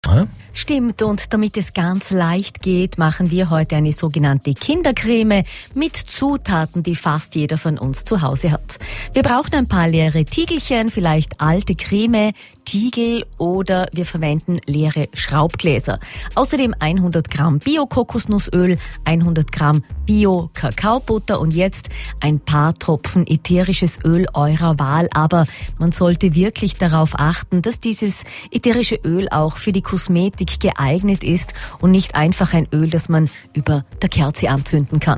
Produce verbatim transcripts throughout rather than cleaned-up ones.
Stimmt, und damit es ganz leicht geht, machen wir heute eine sogenannte Kindercreme mit Zutaten, die fast jeder von uns zu Hause hat. Wir brauchen ein paar leere Tiegelchen, vielleicht alte Creme, Tiegel oder wir verwenden leere Schraubgläser. Außerdem hundert Gramm Bio-Kokosnussöl, hundert Gramm Bio-Kakaobutter und jetzt ein paar Tropfen ätherisches Öl eurer Wahl. Aber man sollte wirklich darauf achten, dass dieses ätherische Öl auch für die Kosmetik geeignet ist und nicht einfach ein Öl, das man über der Kerze anzünden kann.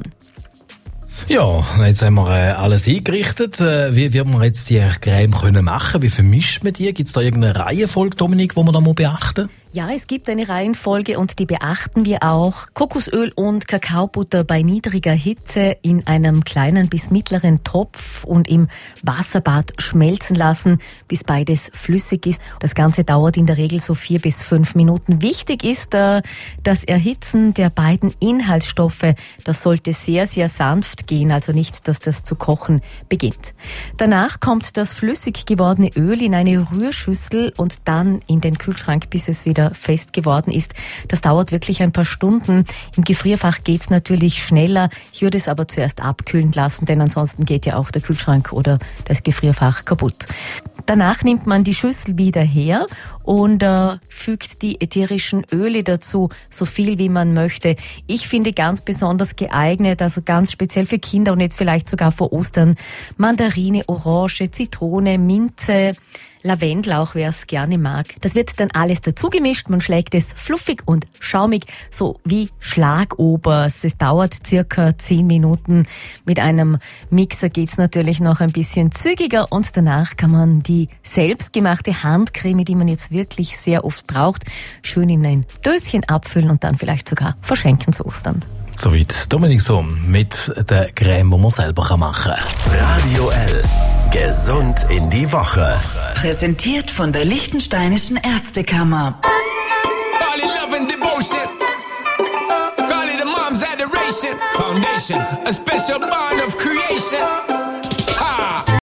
Ja, jetzt haben wir äh, alles eingerichtet. Äh, wie wird man jetzt die Creme können machen? Wie vermischt man die? Gibt es da irgendeine Reihenfolge, Dominik, die man da muss beachten? Ja, es gibt eine Reihenfolge und die beachten wir auch. Kokosöl und Kakaobutter bei niedriger Hitze in einem kleinen bis mittleren Topf und im Wasserbad schmelzen lassen, bis beides flüssig ist. Das Ganze dauert in der Regel so vier bis fünf Minuten. Wichtig ist äh, das Erhitzen der beiden Inhaltsstoffe. Das sollte sehr, sehr sanft gehen, also nicht, dass das zu kochen beginnt. Danach kommt das flüssig gewordene Öl in eine Rührschüssel und dann in den Kühlschrank, bis es wieder fest geworden ist. Das dauert wirklich ein paar Stunden. Im Gefrierfach geht's natürlich schneller. Ich würde es aber zuerst abkühlen lassen, denn ansonsten geht ja auch der Kühlschrank oder das Gefrierfach kaputt. Danach nimmt man die Schüssel wieder her und äh, fügt die ätherischen Öle dazu, so viel wie man möchte. Ich finde ganz besonders geeignet, also ganz speziell für Kinder und jetzt vielleicht sogar vor Ostern, Mandarine, Orange, Zitrone, Minze, Lavendel auch, wer es gerne mag. Das wird dann alles dazu gemischt. Man schlägt es fluffig und schaumig, so wie Schlagobers. Es dauert circa zehn Minuten. Mit einem Mixer geht's natürlich noch ein bisschen zügiger und danach kann man die selbstgemachte Handcreme, die man jetzt wirklich sehr oft braucht, schön in ein Döschen abfüllen und dann vielleicht sogar verschenken zu Ostern. Soweit Dominik Sohm mit der Creme, die man selber machen kann. Radio L. Gesund in die Woche. Präsentiert von der Liechtensteinischen Ärztekammer. Call it love and devotion. Call it a mom's adoration. Foundation, a special bond of creation.